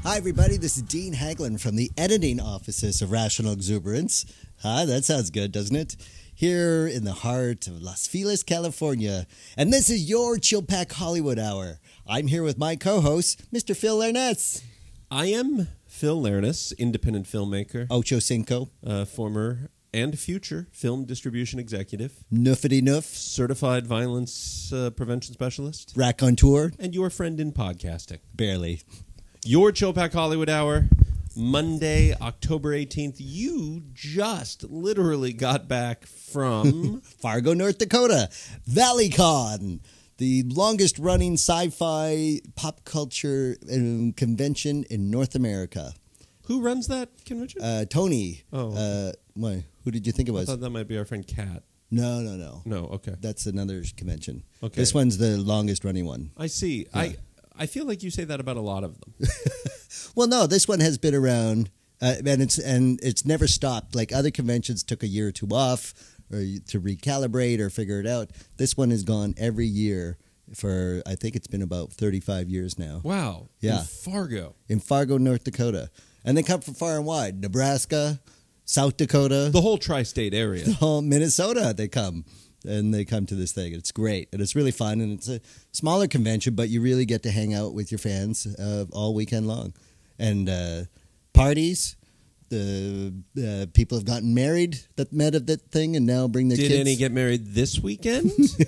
Hi, everybody. This is Dean Haglin from the editing offices of Rational Exuberance. That sounds good, doesn't it? Here in the heart of Los Feliz, California. And this is your Chilpack Hollywood Hour. I'm here with my co-host, Mr. Phil Lernes. I am Phil Lernes, independent filmmaker, Ocho Cinco. Former and future film distribution executive, Nuffity Nuff. certified violence prevention specialist, Raconteur. and your friend in podcasting. Barely. Your Chilpack Hollywood Hour, Monday, October 18th. You just literally got back from Fargo, North Dakota. ValleyCon. The longest running sci-fi pop culture convention in North America. Who runs that convention? Tony. Oh. Why? Who did you think it I was? thought that might be our friend Kat. No. No, okay. That's another convention. Okay. This one's the longest running one. I see. Yeah. I feel like you say that about a lot of them. Well, no, this one has been around, and it's never stopped. Like other conventions took a year or two off, or to recalibrate or figure it out. This one has gone every year for, I think it's been about 35 years now. Wow. Yeah. In Fargo. In Fargo, North Dakota, and they come from far and wide. Nebraska, South Dakota, The whole tri-state area. Minnesota. They come. And they come to this thing. It's great. And it's really fun. And it's a smaller convention, but you really get to hang out with your fans all weekend long. And parties. The people have gotten married that met at that thing and now bring their kids. Did any get married this weekend?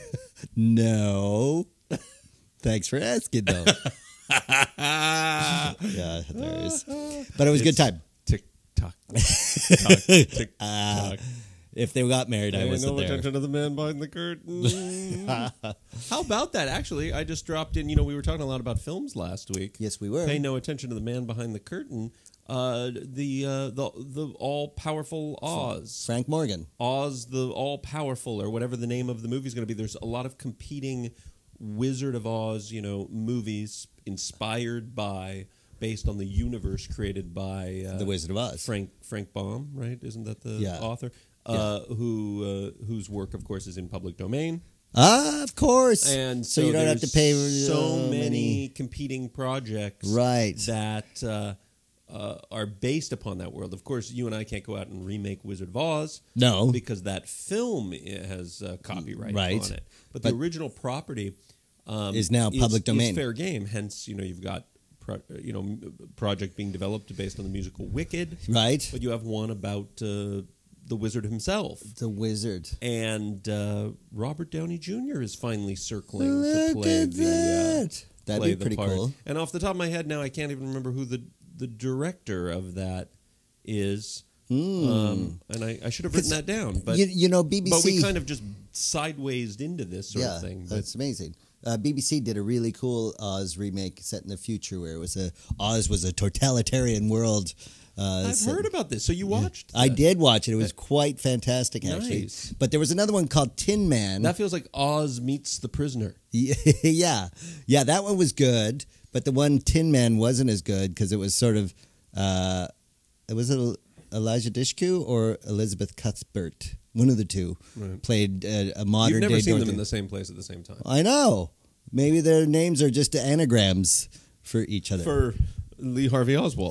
No. Thanks for asking, though. Yeah, hilarious. But it was a good time. Tick tock. Tick tock. If they got married, I wasn't no there. attention to the man behind the curtain. How about that? Actually, I just dropped in. We were talking a lot about films last week. Yes, we were. Pay no attention to the man behind the curtain. The all powerful Oz. Frank Morgan. Oz, the all powerful, or whatever the name of the movie is going to be. There's a lot of competing Wizard of Oz, movies inspired by, based on the universe created by The Wizard of Oz. Frank Baum, right? Isn't that the author? Whose work, of course, is in public domain. Of course. And so you don't have to pay so many competing projects, right, that are based upon that world. Of course, you and I can't go out and remake Wizard of Oz, no, because that film has copyright on it. But the original property is now public domain. Is fair game. Hence, you've got project being developed based on the musical Wicked, right? But you have one about the Wizard himself. The Wizard. And Robert Downey Jr. is finally circling to play That'd be pretty part. cool. And off the top of my head now, I can't even remember who the director of that is. And I should have written that down. But BBC. But we kind of just sideways into this sort of thing. That's amazing. BBC did a really cool Oz remake set in the future where Oz was a totalitarian world. I've heard about this. So you watched that? I did watch it. It was quite fantastic, actually. Nice. But there was another one called Tin Man. That feels like Oz meets The Prisoner. Yeah, that one was good. But the one Tin Man wasn't as good because it was sort of was it Elijah Dushku or Elizabeth Cuthbert? One of the two played a modern. You've never day seen them Dorothy. in the same place at the same time. I know. Maybe their names are just anagrams for each other. For Lee Harvey Oswald.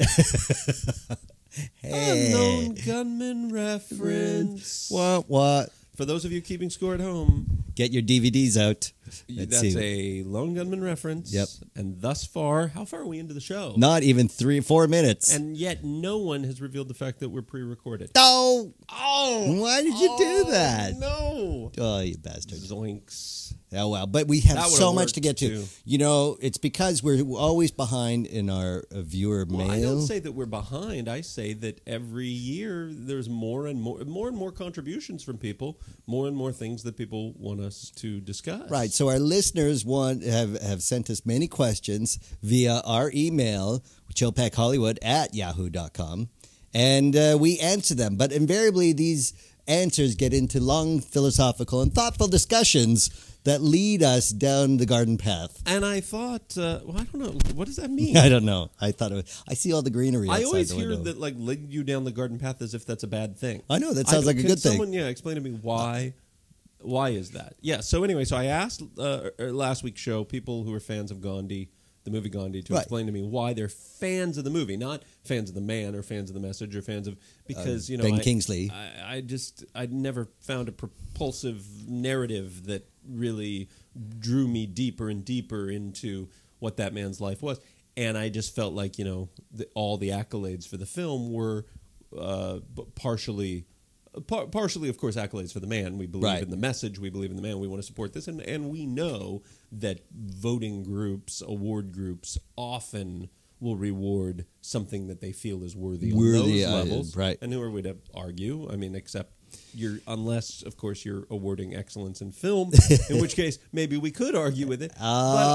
Hey. Unknown gunman reference. What? For those of you keeping score at home, Get your DVDs out. that's a Lone Gunman reference. Yep. And thus far, how far are we into the show? Not even 3-4 minutes. And yet no one has revealed the fact that we're pre-recorded. Oh! Why did you do that? No. Oh, you bastard. Zoinks. Oh, well. But we have That would've so much to worked, get to. too. It's because we're always behind in our viewer Well, mail. I don't say that we're behind. I say that every year there's more and more contributions from people, more and more things that people want us to discuss. Right. So our listeners have sent us many questions via our email, chillpackhollywood@yahoo.com, and we answer them. But invariably, these answers get into long philosophical and thoughtful discussions that lead us down the garden path. And I thought, I don't know, what does that mean? I don't know. I see all the greenery outside I always the hear window. that lead you down the garden path as if that's a bad thing. I know, that sounds like a good thing. Someone, explain to me why is that? Yeah, so anyway, I asked last week's show, people who are fans of Gandhi, the movie Gandhi to Right. explain to me why they're fans of the movie, not fans of the man or fans of the message or fans of because Ben Kingsley. I never found a propulsive narrative that really drew me deeper and deeper into what that man's life was, and I just felt like all the accolades for the film were partially, of course, accolades for the man. We believe Right. in the message. We believe in the man. We want to support this. And we know that voting groups, award groups, often will reward something that they feel is worthy on those levels. Right. And who are we to argue? I mean, except unless, of course, you're awarding excellence in film, in which case maybe we could argue with it. But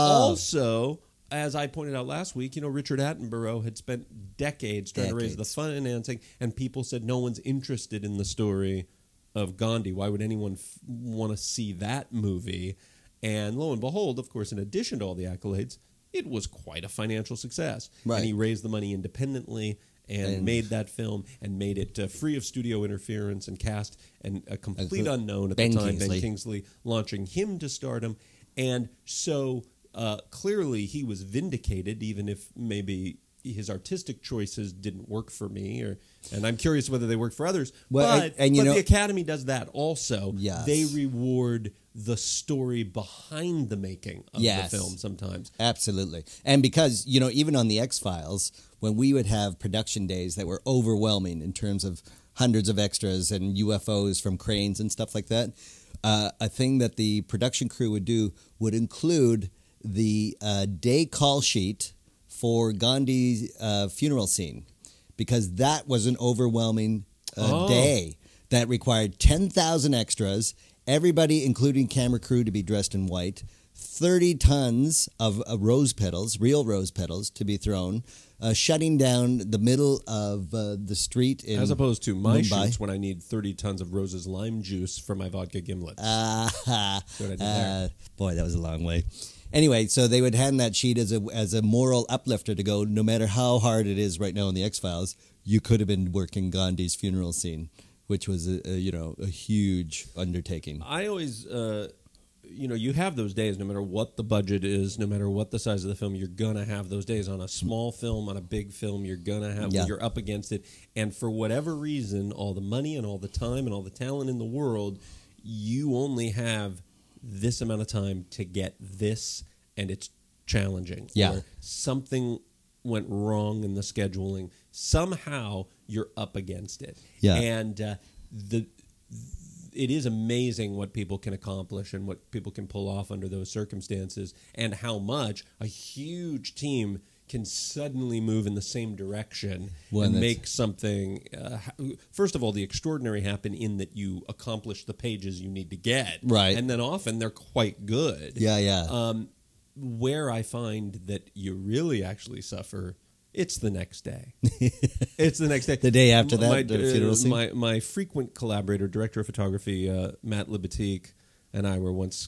also, as I pointed out last week, Richard Attenborough had spent decades trying to raise the financing, and people said no one's interested in the story of Gandhi. Why would anyone want to see that movie? And lo and behold, of course, in addition to all the accolades, it was quite a financial success. Right. And he raised the money independently and made that film and made it free of studio interference and cast and a complete unknown at the time, Ben Kingsley, launching him to stardom. And so clearly he was vindicated, even if maybe his artistic choices didn't work for me, and I'm curious whether they worked for others. Well, but and the Academy does that also. Yes. They reward the story behind the making of the film sometimes. Absolutely. And because, even on the X-Files, when we would have production days that were overwhelming in terms of hundreds of extras and UFOs from cranes and stuff like that, a thing that the production crew would do would include the day call sheet for Gandhi's funeral scene, because that was an overwhelming day that required 10,000 extras, everybody, including camera crew, to be dressed in white, 30 tons of rose petals, real rose petals, to be thrown, shutting down the middle of the street in As opposed to my Mumbai. shoots when I need 30 tons of Rose's lime juice for my vodka gimlets. That's what I did there. Boy, that was a long way. Anyway, so they would hand that sheet as a moral uplifter to go, no matter how hard it is right now in the X-Files, you could have been working Gandhi's funeral scene, which was a huge undertaking. I always, you have those days no matter what the budget is, no matter what the size of the film, you're going to have those days. On a small film, on a big film, you're going to have, you're up against it. And for whatever reason, all the money and all the time and all the talent in the world, you only have this amount of time to get this, and it's challenging. Yeah. Or something went wrong in the scheduling. Somehow you're up against it. Yeah. And it is amazing what people can accomplish and what people can pull off under those circumstances, and how much a huge team can suddenly move in the same direction and make something, first of all, the extraordinary happen in that you accomplish the pages you need to get. Right. And then often they're quite good. Yeah. Where I find that you really actually suffer, it's the next day. It's the next day. The day after that, the funeral scene? My frequent collaborator, director of photography, Matt Libatique, and I were once...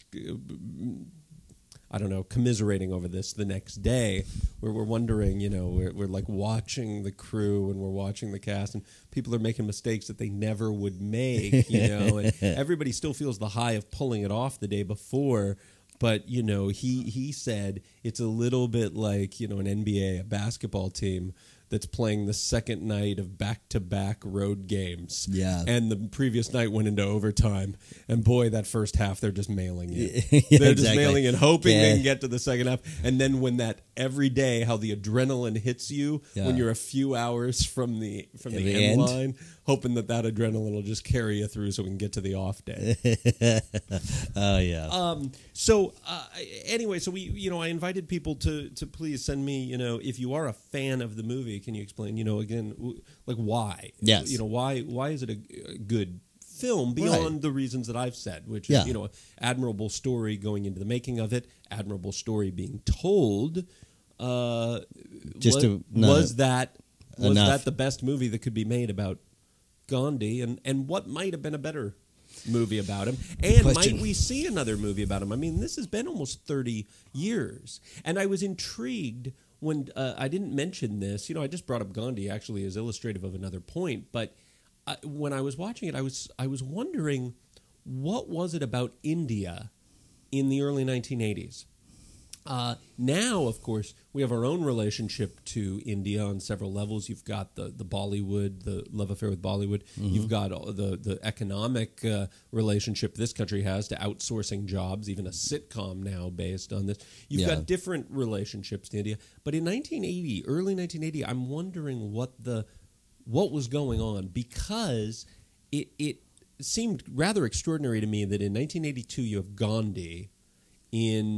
commiserating over this the next day, where we're wondering, we're like watching the crew and we're watching the cast, and people are making mistakes that they never would make, and everybody still feels the high of pulling it off the day before. But, he said it's a little bit like, an NBA, a basketball team that's playing the second night of back-to-back road games. Yeah. And the previous night went into overtime. And boy, that first half, they're just mailing it. Yeah, they're just exactly. mailing it, hoping they can get to the second half. And then when that every day, how the adrenaline hits you when you're a few hours from the end line, hoping that adrenaline will just carry you through so we can get to the off day. Oh, yeah. Anyway, so I invited people to please send me, if you are a fan of the movie, can you explain, again, like why? Yes. Why is it a good film beyond the reasons that I've said, which is, admirable story going into the making of it, admirable story being told. Was that the best movie that could be made about Gandhi, and what might have been a better movie about him? And might we see another movie about him? I mean, this has been almost 30 years. And I was intrigued when I didn't mention this. I just brought up Gandhi actually as illustrative of another point. But when I was watching it, I was wondering, what was it about India in the early 1980s Now, of course, we have our own relationship to India on several levels. You've got the Bollywood, the love affair with Bollywood. You've got the economic relationship this country has to outsourcing jobs, even a sitcom now based on this. You've got different relationships to India. But in 1980, early 1980, I'm wondering what was going on, because it seemed rather extraordinary to me that in 1982 you have Gandhi. In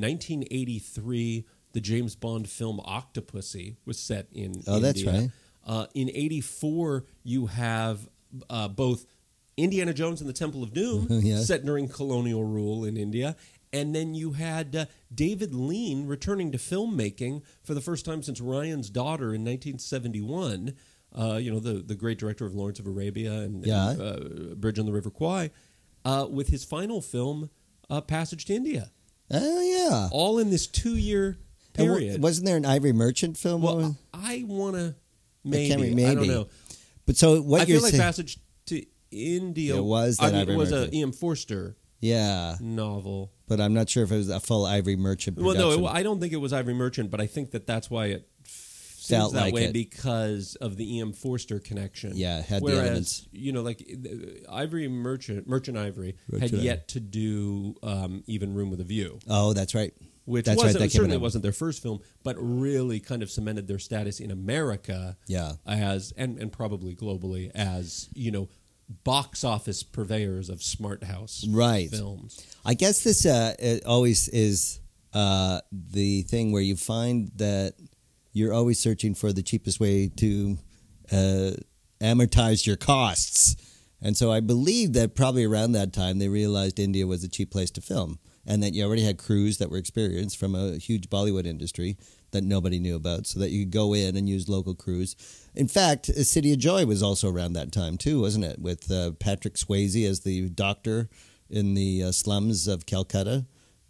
1983, the James Bond film Octopussy was set in India. That's right. In 84, you have both Indiana Jones and the Temple of Doom set during colonial rule in India. And then you had David Lean returning to filmmaking for the first time since Ryan's Daughter in 1971. The great director of Lawrence of Arabia and Bridge on the River Kwai, with his final film, Passage to India. Oh, yeah. All in this 2-year period. Wasn't there an Ivory Merchant film? Well, I want to maybe. I don't know. But so what I feel like Passage to India was that Ivory was Merchant. a E.M. Forster novel. But I'm not sure if it was a full Ivory Merchant production. Well, no, I don't think it was Ivory Merchant, but I think that's why it seems that way, because of the E.M. Forster connection. Yeah, it had Whereas, the elements. Ivory Merchant Ivory had yet to do even Room with a View. Oh, that's right. Which certainly wasn't their first film, but really kind of cemented their status in America as, and probably globally, as, box office purveyors of smart house films. I guess this it always is the thing where you find that you're always searching for the cheapest way to amortize your costs. And so I believe that probably around that time they realized India was a cheap place to film, and that you already had crews that were experienced from a huge Bollywood industry that nobody knew about, so that you could go in and use local crews. In fact, City of Joy was also around that time too, wasn't it? With Patrick Swayze as the doctor in the slums of Calcutta.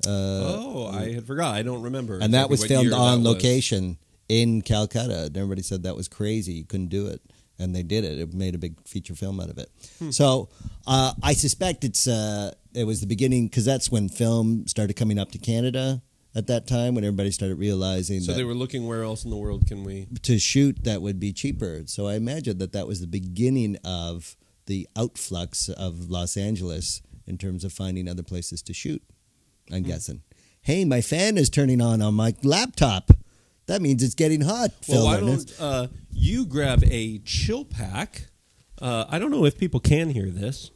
I had forgot. I don't remember. And that was filmed on location in Calcutta. And everybody said that was crazy. You couldn't do it. And they did it. It made a big feature film out of it. So I suspect it was the beginning, because that's when film started coming up to Canada at that time, when everybody started realizing so they were looking, where else in the world can we to shoot that would be cheaper. So I imagine that was the beginning of the outflux of Los Angeles in terms of finding other places to shoot, I'm guessing. Hey, my fan is turning on my laptop. That means it's getting hot. Well, why don't you grab a chill pack? I don't know if people can hear this.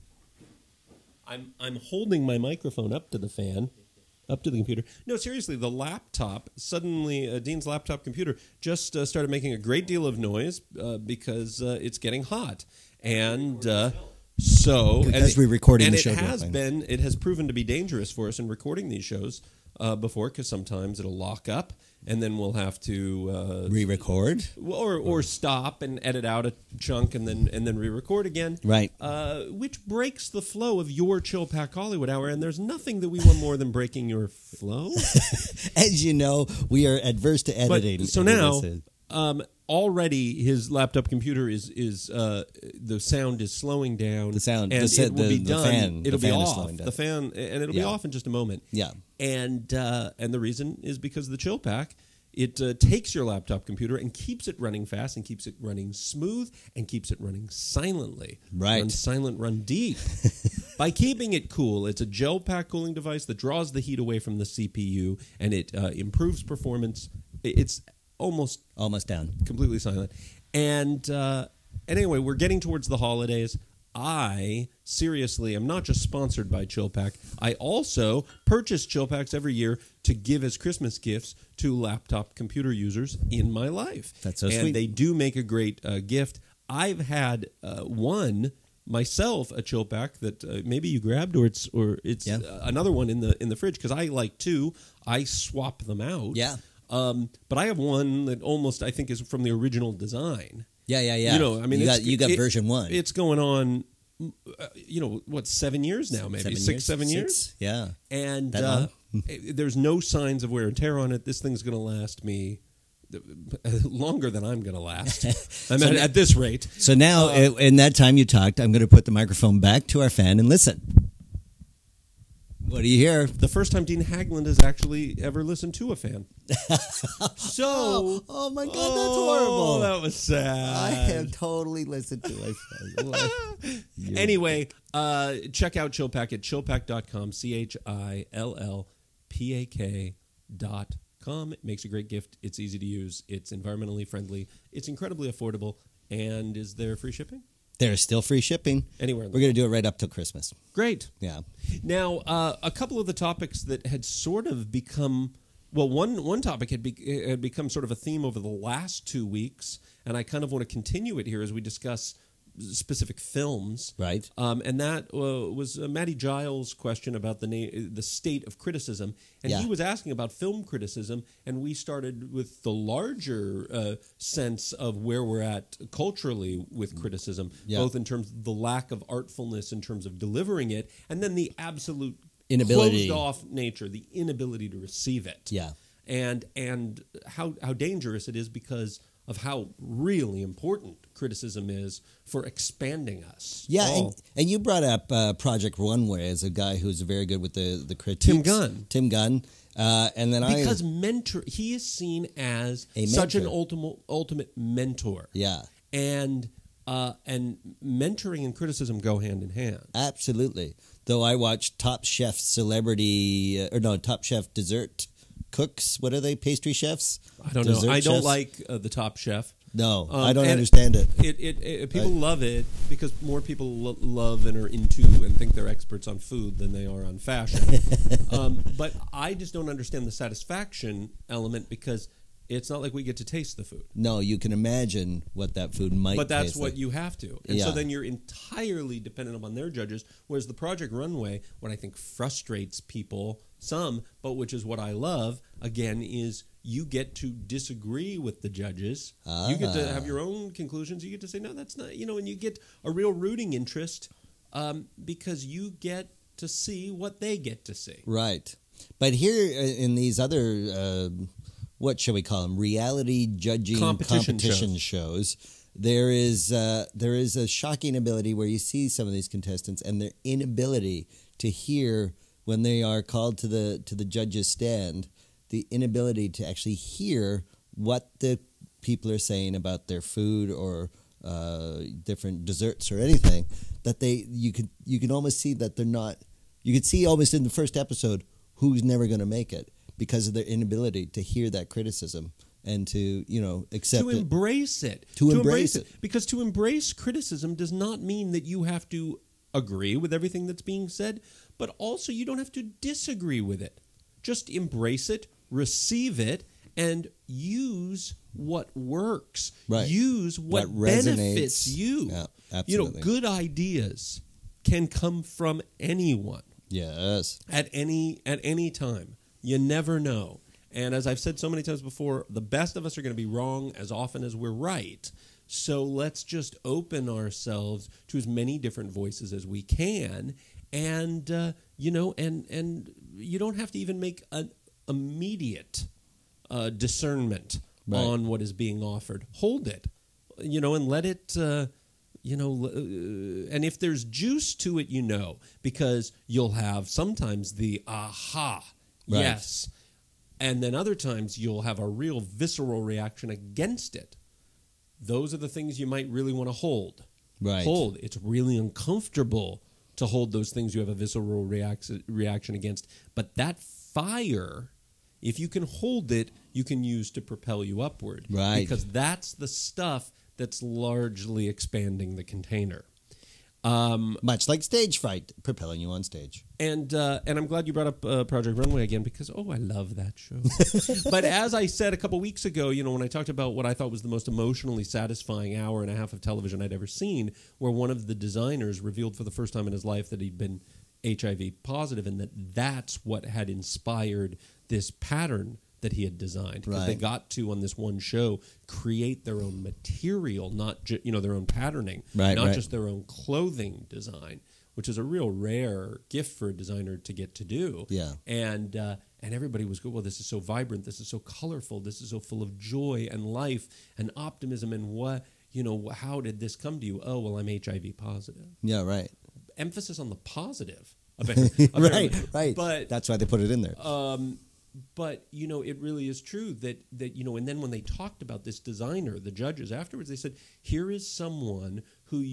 I'm holding my microphone up to the fan, up to the computer. No, seriously, the laptop, suddenly Dean's laptop computer just started making a great deal of noise because it's getting hot. And because we're recording and the show. It has proven to be dangerous for us in recording these shows before, because sometimes it'll lock up, and then we'll have to re-record or stop and edit out a chunk and then re-record again. Right. Which breaks the flow of your Chill Pack Hollywood Hour, and there's nothing that we want more than breaking your flow. As you know, we are adverse to editing. But, so now, already his laptop computer is the sound is slowing down. The sound, and it will be done. Fan, it'll the be fan off. The fan, and it'll be off in just a moment. Yeah. And the reason is because of the Chill Pack. It takes your laptop computer and keeps it running fast, and keeps it running smooth, and keeps it running silently. Right. Run silent, run deep. By keeping it cool, it's a gel pack cooling device that draws the heat away from the CPU, and it improves performance. It's almost down, completely silent. And anyway, we're getting towards the holidays. I seriously am not just sponsored by Chill Pack. I also purchase Chill Packs every year to give as Christmas gifts to laptop computer users in my life. That's so sweet. And they do make a great gift. I've had one myself, a Chill Pack that maybe you grabbed, or it's another one in the fridge, because I like two. I swap them out. Yeah. But I have one that almost, I think, is from the original design. Yeah. You know, I mean, you got version 1. It's going on, 7 years now, maybe 7 years. Yeah, and there's no signs of wear and tear on it. This thing's going to last me longer than I'm going to last. At this rate. So now, in that time you talked, I'm going to put the microphone back to our fan and listen. What do you hear? The first time Dean Haglund has actually ever listened to a fan. So, oh my God, that's horrible. That was sad. I have totally listened to myself. Anyway, check out Chillpak at chillpak.com, chillpak.com. It makes a great gift. It's easy to use. It's environmentally friendly. It's incredibly affordable. And is there free shipping? There's still free shipping. Anywhere. We're going to do it right up till Christmas. Great. Yeah. Now, a couple of the topics that had sort of become, well, one topic had become sort of a theme over the last 2 weeks, and I kind of want to continue it here as we discuss specific films. Right. And that was Matty Giles' question about the state of criticism. And he was asking about film criticism, and we started with the larger sense of where we're at culturally with criticism, both in terms of the lack of artfulness in terms of delivering it, and then the absolute inability, closed-off nature, the inability to receive it. Yeah. And how dangerous it is because of how really important criticism is for expanding us. Yeah, and you brought up Project Runway as a guy who's very good with the critiques. Tim Gunn. And then because he is seen as such an ultimate mentor. Yeah. And mentoring and criticism go hand in hand. Absolutely. Though I watched Top Chef Top Chef dessert cooks. What are they? Pastry chefs? I don't know. I don't like the Top Chef. No, I don't understand it. People love it because more people love and are into and think they're experts on food than they are on fashion. But I just don't understand the satisfaction element because it's not like we get to taste the food. No, you can imagine what that food might taste like. But that's what you have to. And so then you're entirely dependent upon their judges, whereas the Project Runway, what I think frustrates people some, but which is what I love, again, is you get to disagree with the judges. You get to have your own conclusions. You get to say, no, that's not, and you get a real rooting interest because you get to see what they get to see. Right. But here in these other... what shall we call them? Reality judging competition shows. There is a shocking ability where you see some of these contestants and their inability to hear when they are called to the judges' stand. The inability to actually hear what the people are saying about their food or different desserts or anything. That you can almost see that they're not. You could see almost in the first episode who's never going to make it, because of their inability to hear that criticism and to, accept it. To embrace it. To embrace it. Because to embrace criticism does not mean that you have to agree with everything that's being said, but also you don't have to disagree with it. Just embrace it, receive it, and use what works. Right. Use what benefits you. Yeah, absolutely. Good ideas can come from anyone. Yes. At any time. You never know. And as I've said so many times before, the best of us are going to be wrong as often as we're right. So let's just open ourselves to as many different voices as we can. And, and you don't have to even make an immediate discernment on what is being offered. Hold it, and let it... and if there's juice to it, because you'll have sometimes the aha, right. Yes, and then other times you'll have a real visceral reaction against it. Those are the things you might really want to hold. Right. Hold. It's really uncomfortable to hold those things you have a visceral reaction against. But that fire, if you can hold it, you can use to propel you upward. Right. Because that's the stuff that's largely expanding the container. Much like stage fright, propelling you on stage. And I'm glad you brought up Project Runway again because, I love that show. But as I said a couple weeks ago, when I talked about what I thought was the most emotionally satisfying hour and a half of television I'd ever seen, where one of the designers revealed for the first time in his life that he'd been HIV positive and that's what had inspired this pattern that he had designed, because they got to, on this one show, create their own material, not their own patterning, not just their own clothing design, which is a real rare gift for a designer to get to do. Yeah. And everybody was good. Well, this is so vibrant. This is so colorful. This is so full of joy and life and optimism. And what, how did this come to you? Oh, well, I'm HIV positive. Yeah, right. Emphasis on the positive Right. But That's why they put it in there. but it really is true that and then when they talked about this designer, the judges afterwards, they said, here is someone who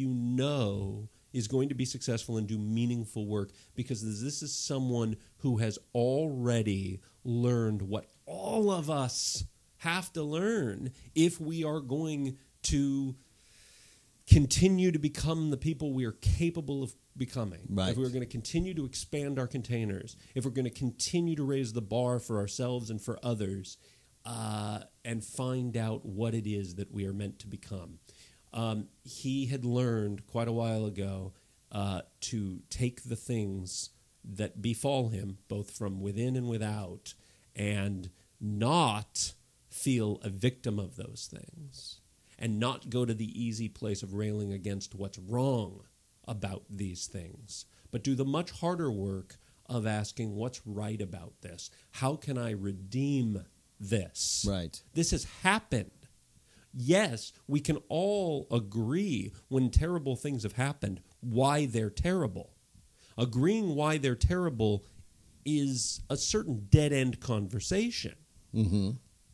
is going to be successful and do meaningful work because this is someone who has already learned what all of us have to learn if we are going to continue to become the people we are capable of becoming. Right. If we're going to continue to expand our containers, if we're going to continue to raise the bar for ourselves and for others, and find out what it is that we are meant to become. He had learned quite a while ago to take the things that befall him, both from within and without, and not feel a victim of those things, and not go to the easy place of railing against what's wrong about these things, but do the much harder work of asking what's right about this. How can I redeem this? Right. This has happened. Yes, we can all agree when terrible things have happened why they're terrible. Agreeing why they're terrible is a certain dead-end conversation. Mm-hmm.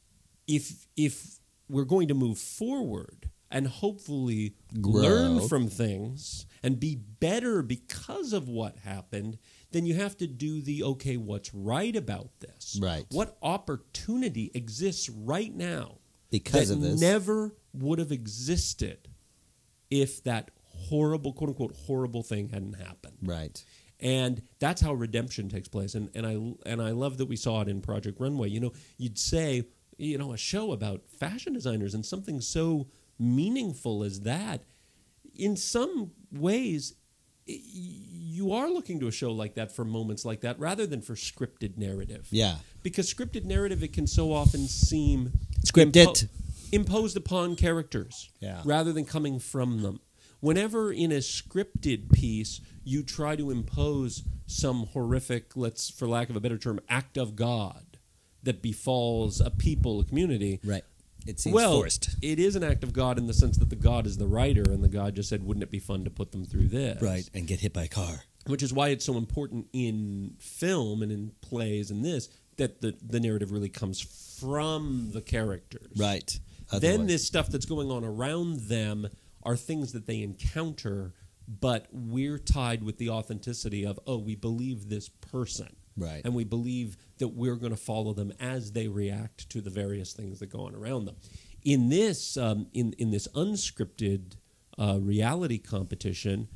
If we're going to move forward and hopefully Grow. learn from things and be better because of what happened, then you have to do okay, what's right about this? Right. What opportunity exists right now Because that of this. never would have existed if that horrible, quote-unquote, horrible thing hadn't happened? Right. And that's how redemption takes place. And I love that we saw it in Project Runway. You'd say, a show about fashion designers and something so meaningful as that, in some ways, you are looking to a show like that for moments like that rather than for scripted narrative. Yeah. Because scripted narrative, it can so often seem Scripted. imposed upon characters rather than coming from them. Whenever in a scripted piece you try to impose some horrific, for lack of a better term, act of God that befalls a people, a community. Right. It seems well, forced. It is an act of God in the sense that the God is the writer, and the God just said, wouldn't it be fun to put them through this? Right, and get hit by a car. Which is why it's so important in film and in plays and this, that the narrative really comes from the characters. Right. Then this stuff that's going on around them are things that they encounter, but we're tied with the authenticity of, we believe this person. Right. And we believe that we're going to follow them as they react to the various things that go on around them. In this in this unscripted reality competition,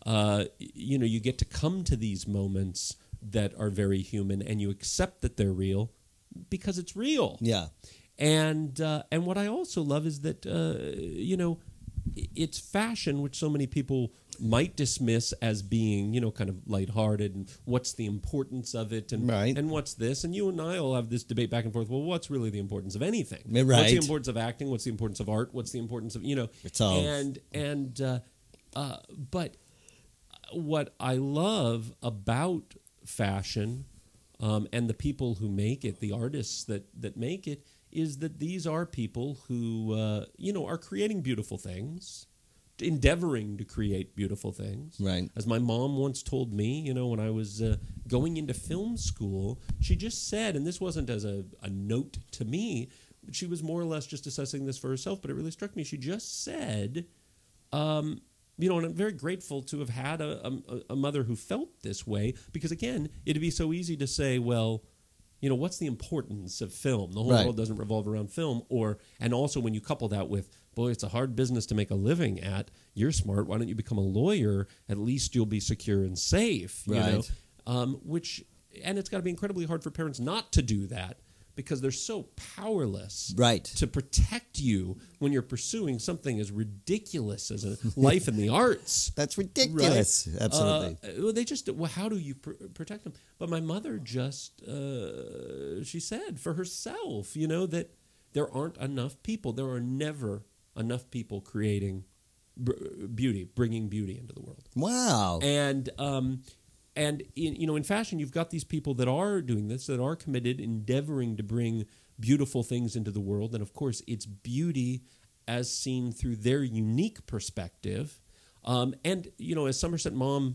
you get to come to these moments that are very human, and you accept that they're real because it's real. Yeah. And what I also love is that it's fashion, which so many people might dismiss as being, kind of lighthearted, and what's the importance of it, and right. and what's this, and you and I will have this debate back and forth. Well, what's really the importance of anything? Right. What's the importance of acting? What's the importance of art? What's the importance of It's all but what I love about fashion and the people who make it, the artists that make it, is that these are people who, are creating beautiful things, endeavoring to create beautiful things. Right. As my mom once told me, when I was going into film school, she just said, and this wasn't as a note to me, but she was more or less just assessing this for herself, but it really struck me. She just said, and I'm very grateful to have had a mother who felt this way, because, again, it'd be so easy to say, well, what's the importance of film? The whole right. world doesn't revolve around film. And also when you couple that with, boy, it's a hard business to make a living at. You're smart. Why don't you become a lawyer? At least you'll be secure and safe. Right. And it's got to be incredibly hard for parents not to do that, because they're so powerless right. to protect you when you're pursuing something as ridiculous as a life in the arts. That's ridiculous. Right? Absolutely. How do you protect them? But my mother just, she said for herself, that there aren't enough people. There are never enough people creating beauty, bringing beauty into the world. Wow. And in fashion, you've got these people that are doing this, that are committed, endeavoring to bring beautiful things into the world. And, of course, it's beauty as seen through their unique perspective. As Somerset Maugham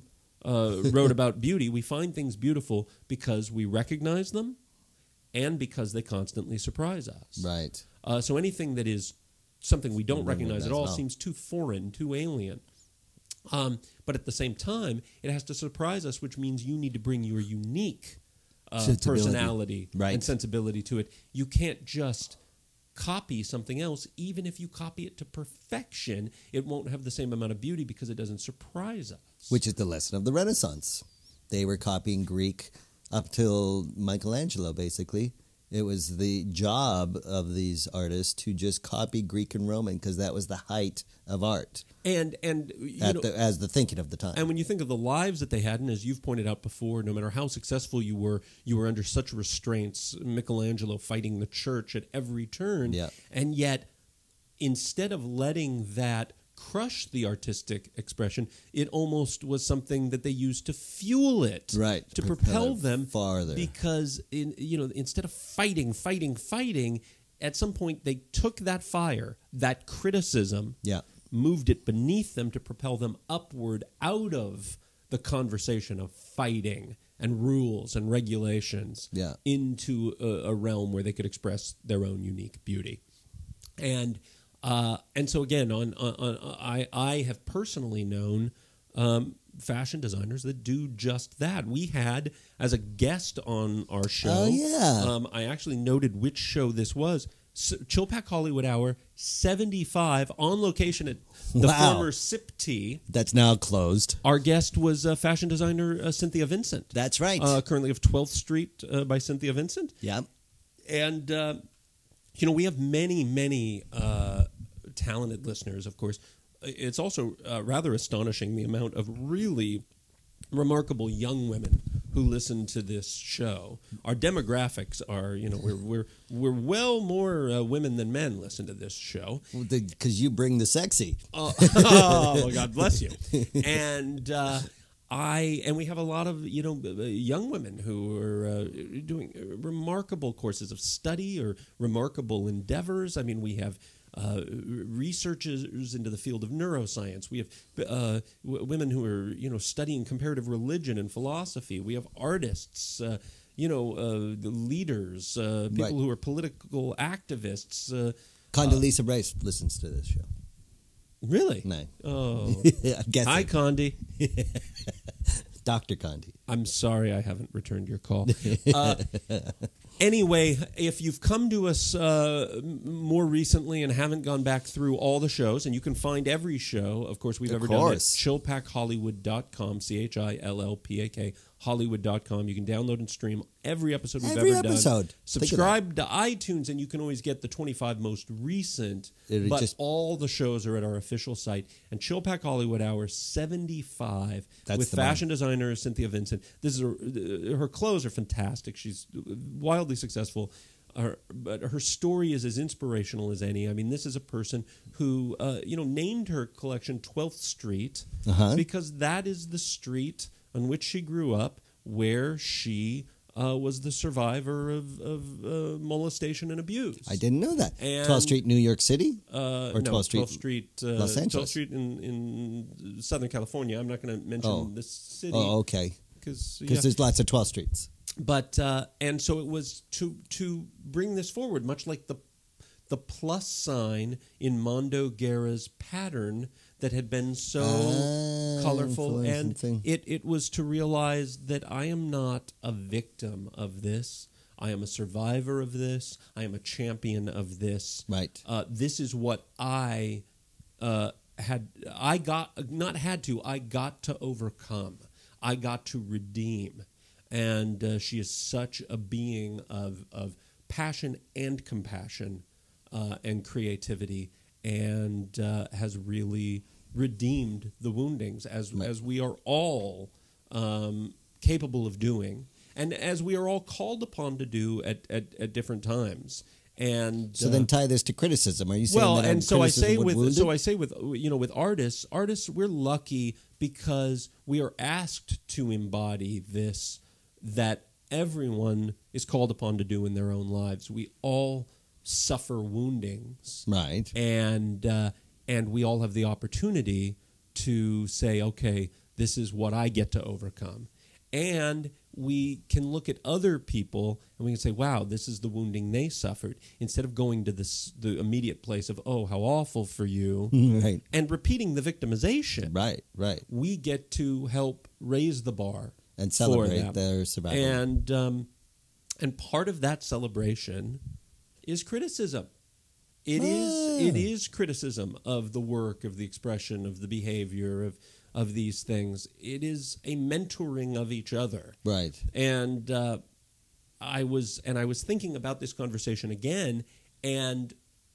wrote about beauty. We find things beautiful because we recognize them and because they constantly surprise us. Right. So anything that is something we don't recognize at all at all. seems too foreign, too alien. But at the same time, it has to surprise us, which means you need to bring your unique Sensibility. personality Right. and sensibility to it. You can't just copy something else. Even if you copy it to perfection, it won't have the same amount of beauty because it doesn't surprise us. Which is the lesson of the Renaissance. They were copying Greek up till Michelangelo, basically. It was the job of these artists to just copy Greek and Roman because that was the height of art and as the thinking of the time. And when you think of the lives that they had, and as you've pointed out before, no matter how successful you were under such restraints. Michelangelo fighting the church at every turn. Yeah. And yet, instead of letting that crush the artistic expression, it almost was something that they used to fuel it, Right. to Propel propel it them farther. Because instead of fighting, at some point they took that fire, that criticism, Yeah. moved it beneath them to propel them upward out of the conversation of fighting and rules and regulations into a realm where they could express their own unique beauty. And so again, I have personally known fashion designers that do just that. We had as a guest on our show. Oh, yeah. I actually noted which show this was. Chilpack Hollywood Hour 75 on location at the former Sip Tea. That's now closed. Our guest was fashion designer Cynthia Vincent. That's right. Currently of 12th Street by Cynthia Vincent. Yeah. And, we have many talented listeners, of course. It's also rather astonishing the amount of really remarkable young women who listen to this show. Our demographics are, we're well more women than men listen to this show. Because you bring the sexy. Well, God bless you. And we have a lot of young women who are doing remarkable courses of study or remarkable endeavors. I mean, we have researchers into the field of neuroscience. We have women who are studying comparative religion and philosophy. We have artists, the leaders, people who are political activists. Condoleezza Rice listens to this show. Really? No. Oh. I'm guessing. Hi, Condi. Dr. Condi. I'm sorry I haven't returned your call. Anyway, if you've come to us more recently and haven't gone back through all the shows, and you can find every show, of course, we've ever done at chillpackhollywood.com, CHILLPAK, Hollywood.com. You can download and stream every episode we've ever done. Subscribe to iTunes, and you can always get the 25 most recent. But all the shows are at our official site. And Chillpack Hollywood Hour 75 with fashion designer Cynthia Vincent. This is her clothes are fantastic. She's wildly successful. But her story is as inspirational as any. I mean, this is a person who, named her collection 12th Street because that is the street on which she grew up, where she was the survivor of molestation and abuse. I didn't know that. 12th Street, New York City? Or 12th Street, 12th Street, Los Angeles? 12th Street in Southern California. I'm not going to mention this city. Oh, okay. Because there's lots of 12th Streets. But and so it was to bring this forward, much like the plus sign in Mondo Guerra's pattern that had been so colorful, and it was to realize that I am not a victim of this. I am a survivor of this. I am a champion of this. Right. This is what I got to overcome. I got to redeem. And she is such a being of passion and compassion and creativity, and has really redeemed the woundings, as we are all capable of doing, and as we are all called upon to do at different times. And so then tie this to criticism. Are you saying that? And so I say with wounded? With artists we're lucky because we are asked to embody this that everyone is called upon to do in their own lives. We all suffer woundings, right? And we all have the opportunity to say, okay, This is what I get to overcome. And we can look at other people and we can say, wow, this is the wounding they suffered, instead of going to the immediate place of, oh, how awful for you, Right. and repeating the victimization. Right. We get to help raise the bar And for celebrate them. their survival. And part of that celebration is criticism. It is criticism of the work, of the expression, of the behavior, of these things. It is a mentoring of each other. Right. And I was thinking about this conversation again, and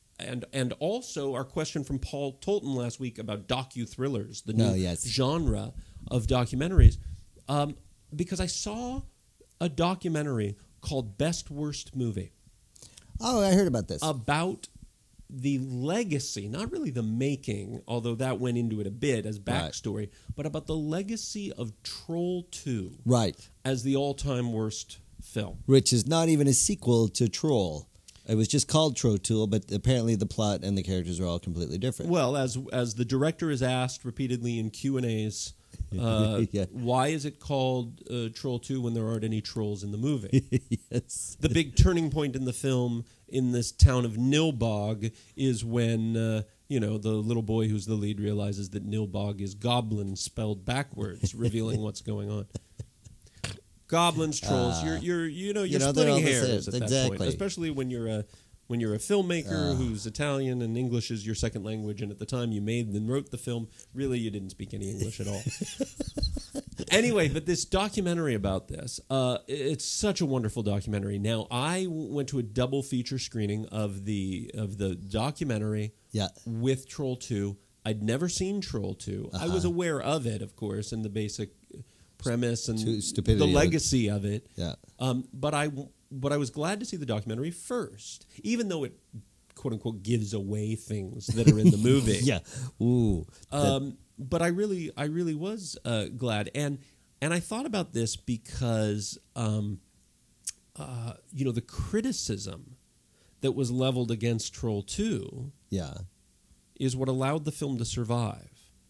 also our question from Paul Tolton last week about docu-thrillers, the new genre of documentaries, because I saw a documentary called Best Worst Movie. Oh, I heard about this. About the legacy, not really the making, although that went into it a bit as backstory, but about the legacy of Troll 2 as the all-time worst film. Which is not even a sequel to Troll. It was just called Troll 2, but apparently the plot and the characters are all completely different. Well, as the director is asked repeatedly in Q&As, why is it called Troll 2 when there aren't any trolls in the movie? Yes. The big turning point in the film in this town of Nilbog is when the little boy who's the lead realizes that Nilbog is goblin spelled backwards, revealing what's going on. Goblins, trolls, you're splitting hairs at that point, especially when you're a filmmaker who's Italian and English is your second language, and at the time you made and wrote the film, really you didn't speak any English at all. Anyway, but this documentary about this, it's such a wonderful documentary. Now, I went to a double feature screening of the documentary with Troll 2. I'd never seen Troll 2. I was aware of it, of course, and the basic premise and the legacy of it. Yeah. But I was glad to see the documentary first, even though it, quote unquote, gives away things that are in the movie. Yeah. Ooh. But I really was glad, and I thought about this because the criticism that was leveled against Troll 2 is what allowed the film to survive.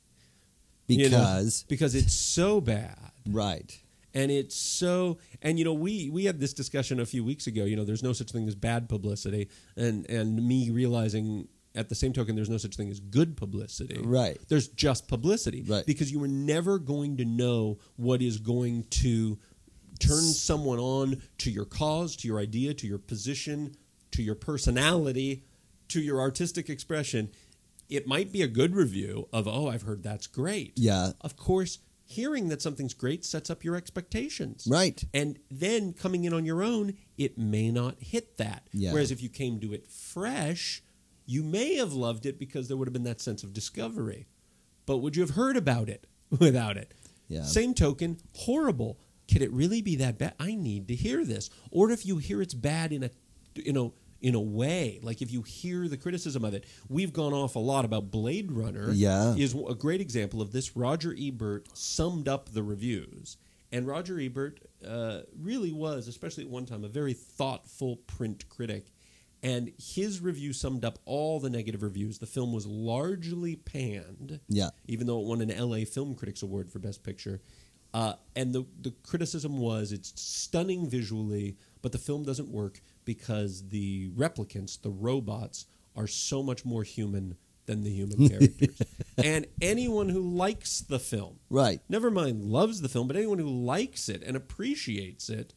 Because it's so bad. Right. And it's so, and we had this discussion a few weeks ago. There's no such thing as bad publicity, and me realizing at the same token there's no such thing as good publicity. Right. There's just publicity. Right. Because you are never going to know what is going to turn someone on to your cause, to your idea, to your position, to your personality, to your artistic expression. It might be a good review of, oh, I've heard that's great. Yeah. Of course, hearing that something's great sets up your expectations. Right. And then coming in on your own, it may not hit that. Yeah. Whereas if you came to it fresh, you may have loved it because there would have been that sense of discovery. But would you have heard about it without it? Yeah. Same token, horrible. Could it really be that bad? I need to hear this. Or if you hear it's bad in a way, like if you hear the criticism of it. We've gone off a lot about Blade Runner. Is a great example of this. Roger Ebert summed up the reviews. And Roger Ebert really was, especially at one time, a very thoughtful print critic. And his review summed up all the negative reviews. The film was largely panned, even though it won an LA Film Critics Award for Best Picture. And the criticism was it's stunning visually, but the film doesn't work because the replicants, the robots, are so much more human than the human characters. And anyone who likes the film, never mind loves the film, but anyone who likes it and appreciates it,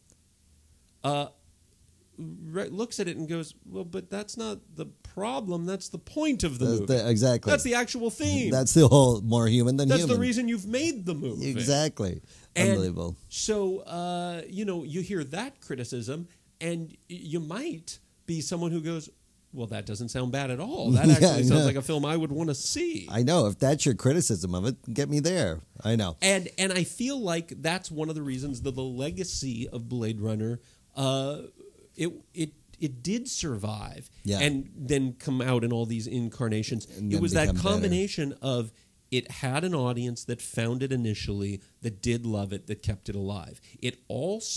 looks at it and goes, well, but that's not the problem. That's the point of the movie. Exactly. That's the actual theme. That's the whole more human than human. That's the reason you've made the movie. Exactly. And unbelievable. So, you hear that criticism, and you might be someone who goes, well, that doesn't sound bad at all. That actually sounds like a film I would want to see. I know. If that's your criticism of it, get me there. I know. And I feel like that's one of the reasons that the legacy of Blade Runner, it did survive and then come out in all these incarnations. It was that combination of it had an audience that found it initially, that did love it, that kept it alive. It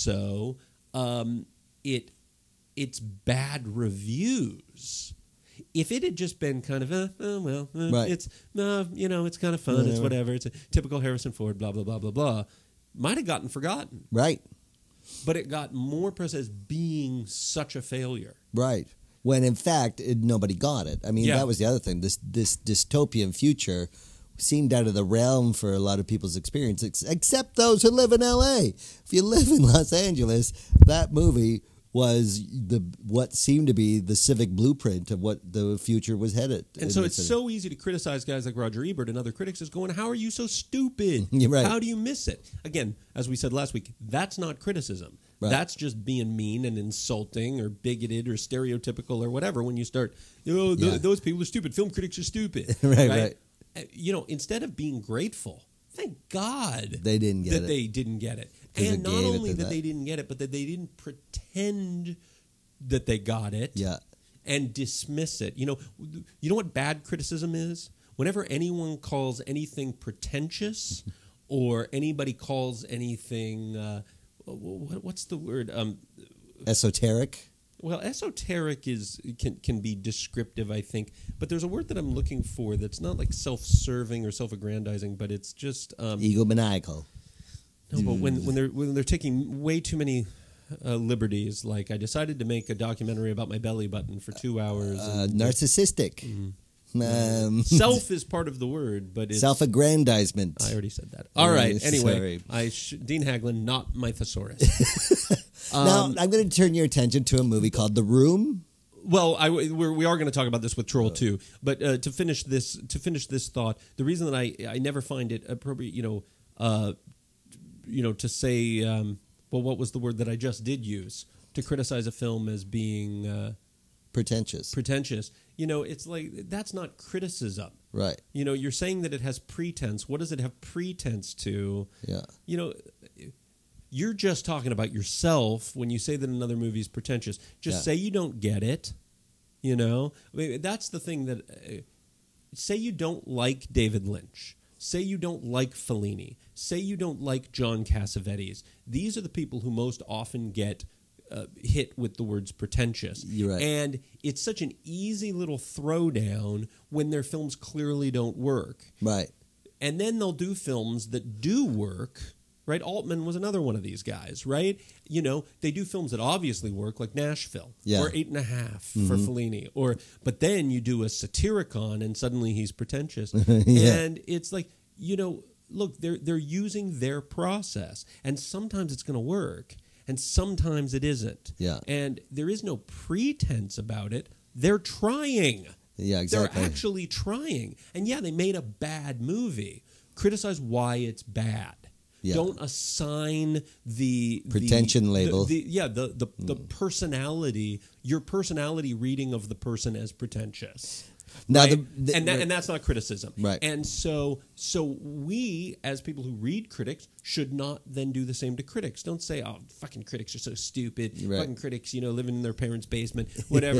also, its bad reviews If it had just been kind of, Right. it's it's kind of fun, it's whatever, it's a typical Harrison Ford, blah blah blah blah blah, might have gotten forgotten. Right. But it got more press as being such a failure. Right. When in fact nobody got it. I mean, Yeah. that was the other thing. This dystopian future seemed out of the realm for a lot of people's experience, except those who live in L.A. If you live in Los Angeles, that movie was what seemed to be the civic blueprint of what the future was headed. And so it's so easy to criticize guys like Roger Ebert and other critics as going, how are you so stupid? You're right. How do you miss it? Again, as we said last week, that's not criticism. Right. That's just being mean and insulting or bigoted or stereotypical or whatever when you start, those people are stupid. Film critics are stupid. Right. Instead of being grateful, thank God They didn't get it. they didn't get it. 'Cause it And not gave it only to that that. they didn't get it, but that they didn't pretend that they got it. Yeah. And dismiss it. You know what bad criticism is? Whenever anyone calls anything pretentious, or anybody calls anything, what's the word? Esoteric. Well, esoteric can be descriptive, I think. But there's a word that I'm looking for that's not like self-serving or self-aggrandizing, but it's just Egomaniacal. no. But when they're taking way too many liberties, like I decided to make a documentary about my belly button for 2 hours. Narcissistic. Self is part of the word, but it's Self-aggrandizement. I already said that. All right. Sorry. Anyway, Dean Haglund, not my thesaurus. Now, I'm going to turn your attention to a movie called The Room. Well, we are going to talk about this with Troll 2, but to finish this thought, the reason that I never find it appropriate, to say, what was the word that I just did use to criticize a film as being Pretentious. It's like that's not criticism. Right. You're saying that it has pretense. What does it have pretense to? Yeah. You're just talking about yourself when you say that another movie is pretentious. Just say you don't get it. I mean, that's the thing that say you don't like David Lynch. Say you don't like Fellini. Say you don't like John Cassavetes. These are the people who most often get hit with the words pretentious. You're right. And it's such an easy little throwdown when their films clearly don't work. Right. And then they'll do films that do work, right? Altman was another one of these guys, right? They do films that obviously work, like Nashville or 8.5 for Fellini. But then you do a Satyricon and suddenly he's pretentious. Yeah. And it's like, look, they're using their process. And sometimes it's going to work. And sometimes it isn't. Yeah. And there is no pretense about it. They're trying. Yeah, exactly. They're actually trying. And they made a bad movie. Criticize why it's bad. Yeah. Don't assign the pretension label. The personality, your personality reading of the person as pretentious. Now, right? And that's not criticism. Right. And so we, as people who read critics, should not then do the same to critics. Don't say, "Oh, fucking critics are so stupid." Right. Fucking critics, living in their parents' basement, whatever,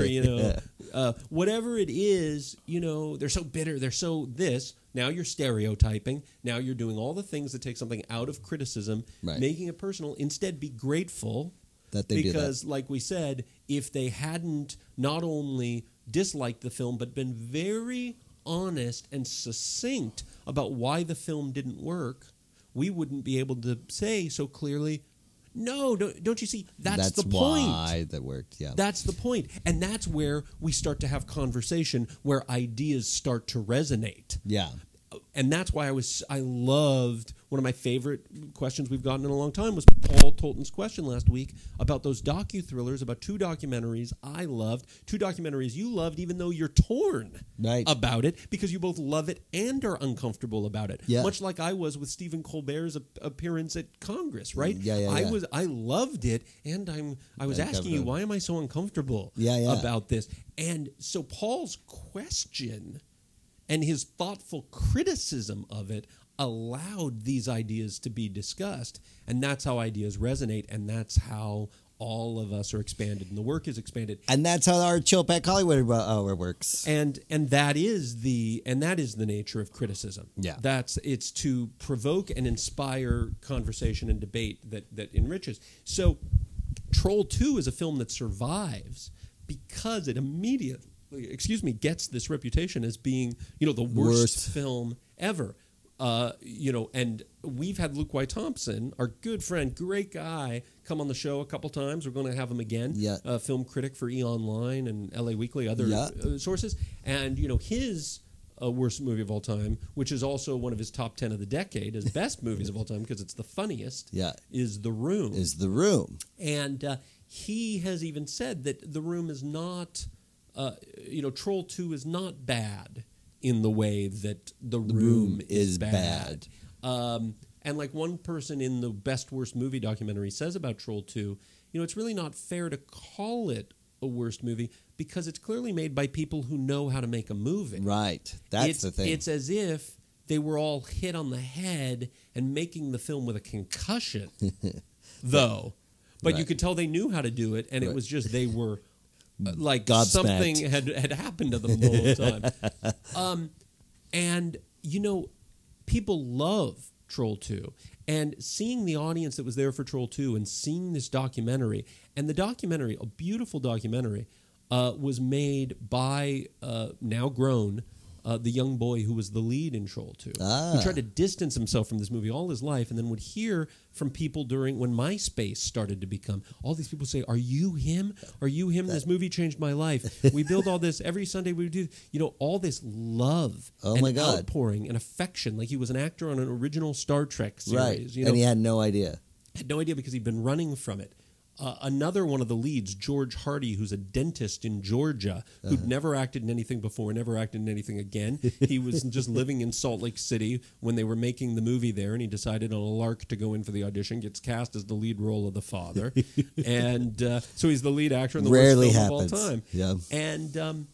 whatever it is, they're so bitter, they're so this. Now you're stereotyping. Now you're doing all the things that take something out of criticism, Right. making it personal. Instead, be grateful that they do that. because, like we said, if they hadn't not only disliked the film, but been very honest and succinct about why the film didn't work, we wouldn't be able to say so clearly, no, don't you see? That's the point. Why that worked, yeah. That's the point. And that's where we start to have conversation where ideas start to resonate. Yeah. And that's why I loved one of my favorite questions we've gotten in a long time was Paul Tolton's question last week about those docu-thrillers, about 2 documentaries I loved, 2 documentaries you loved, even though you're torn about it because you both love it and are uncomfortable about it. Yeah. Much like I was with Stephen Colbert's appearance at Congress, right? Yeah. I loved it, and I was asking you, why am I so uncomfortable about this? And so Paul's question and his thoughtful criticism of it allowed these ideas to be discussed, and that's how ideas resonate, and that's how all of us are expanded, and the work is expanded. And that's how our Chilpack Hollywood hour works. And that is the nature of criticism. Yeah. It's to provoke and inspire conversation and debate that enriches. So Troll 2 is a film that survives because it immediately gets this reputation as being, the worst film ever. And we've had Luke Y. Thompson, our good friend, great guy, come on the show a couple times. We're going to have him again. Yeah. Film critic for E! Online and LA Weekly, other sources. And, his worst movie of all time, which is also one of his top 10 of the decade, his best movies of all time because it's the funniest, is The Room. And he has even said that The Room is not, Troll 2 is not bad in the way that The Room is bad. And like one person in the Best Worst Movie documentary says about Troll 2, it's really not fair to call it a worst movie because it's clearly made by people who know how to make a movie. Right. That's the thing. It's as if they were all hit on the head and making the film with a concussion, though. But you could tell they knew how to do it, and it was just they were... like something had happened to them the whole time. And, people love Troll 2. And seeing the audience that was there for Troll 2 and seeing this documentary, and the documentary, a beautiful documentary, was made by, now grown, the young boy who was the lead in Troll 2, who tried to distance himself from this movie all his life, and then would hear from people when MySpace started to become, all these people say, "Are you him? Are you him? This movie changed my life. We build all this every Sunday. We do, all this love and outpouring and affection, like he was an actor on an original Star Trek series. Right, and he had no idea. Had no idea because he'd been running from it. Another one of the leads, George Hardy, who's a dentist in Georgia, who'd never acted in anything before, never acted in anything again. He was just living in Salt Lake City when they were making the movie there, and he decided on a lark to go in for the audition, gets cast as the lead role of the father. And so he's the lead actor in the worst film of all time. Yeah. And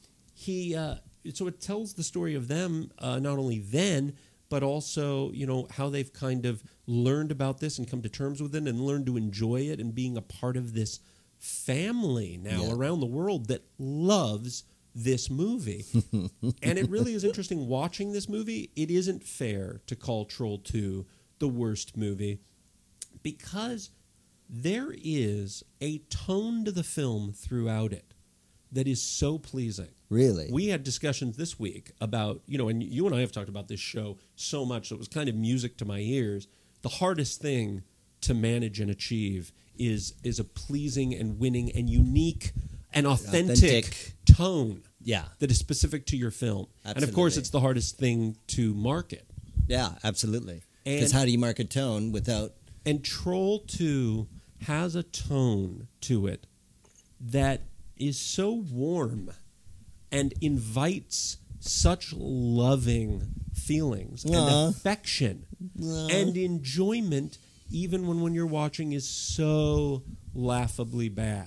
so it tells the story of them, not only then, but also, how they've kind of learned about this and come to terms with it and learned to enjoy it and being a part of this family now around the world that loves this movie. And it really is interesting watching this movie. It isn't fair to call Troll 2 the worst movie because there is a tone to the film throughout it that is so pleasing. Really? We had discussions this week about, and you and I have talked about this show so much, so it was kind of music to my ears. The hardest thing to manage and achieve is a pleasing and winning and unique and authentic tone that is specific to your film. Absolutely. And of course, it's the hardest thing to market. Yeah, absolutely. Because how do you market tone without... And Troll 2 has a tone to it that is so warm and invites such loving feelings and affection and enjoyment, even when you're watching is so laughably bad.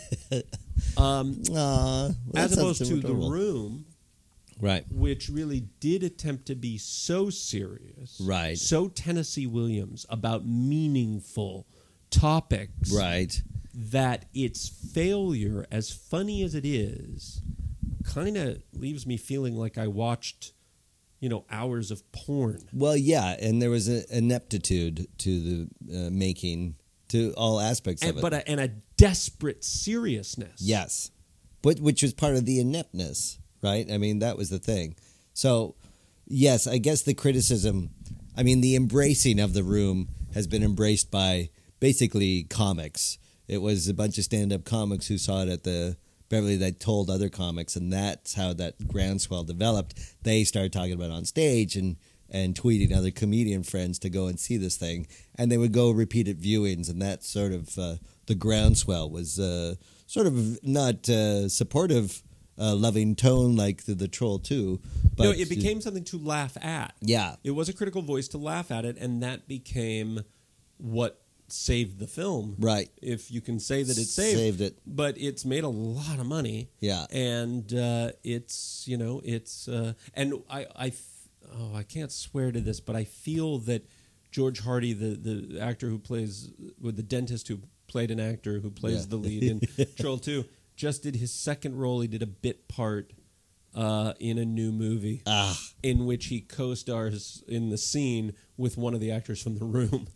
As opposed to The Room, right, which really did attempt to be so serious, right, so Tennessee Williams about meaningful topics, right, that its failure, as funny as it is, kind of leaves me feeling like I watched, hours of porn. Well, yeah, and there was an ineptitude to the making, to all aspects of it. And a desperate seriousness. Yes, but which was part of the ineptness, right? I mean, that was the thing. So, yes, I guess the criticism, the embracing of The Room has been embraced by basically comics. It was a bunch of stand-up comics who saw it at the Beverly that told other comics, and that's how that groundswell developed. They started talking about it on stage and tweeting other comedian friends to go and see this thing, and they would go repeated viewings, and that sort of the groundswell was sort of not supportive, loving tone like the Troll 2. But no, it became something to laugh at. Yeah. It was a critical voice to laugh at it, and that became what saved the film, right? If you can say that it saved it, but it's made a lot of money, and it's and I can't swear to this, but I feel that George Hardy, the actor who plays with the dentist who played an actor who plays the lead in Troll 2, just did his second role. He did a bit part in a new movie in which he co-stars in the scene with one of the actors from The Room.